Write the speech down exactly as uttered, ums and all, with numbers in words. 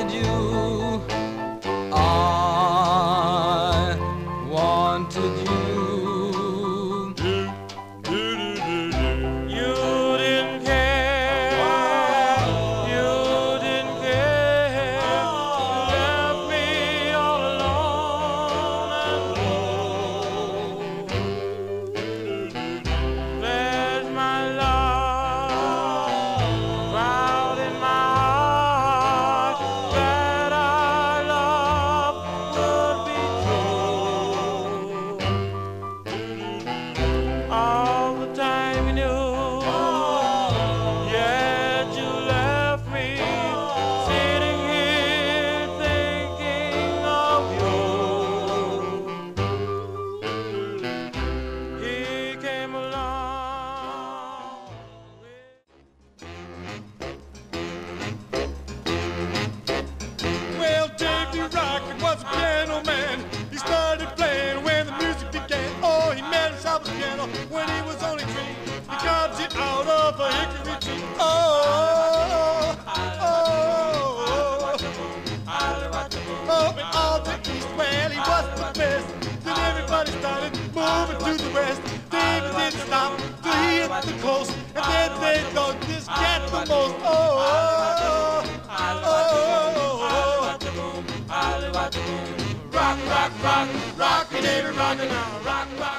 wanted you. I wanted you. You didn't care. You didn't care. You left me all alone and alone. There's my love found in my heart that our love would be true. All the time you knew, yet you left me sitting here thinking of you. He came along. Well, Davy Rocket was a piano man. He started playing when the music began. Oh, he met himself a piano when he was only three. He carved it out of a hickory tree. Oh, oh, oh, oh, oh, and all the east, well, he was the best. Then everybody started moving to the west. Davy didn't stop till he hit the coast, and then they dug this cat the most. Oh, oh, oh, oh, oh. Rock, rock, rock, rock, and every rock now. Rock, rock.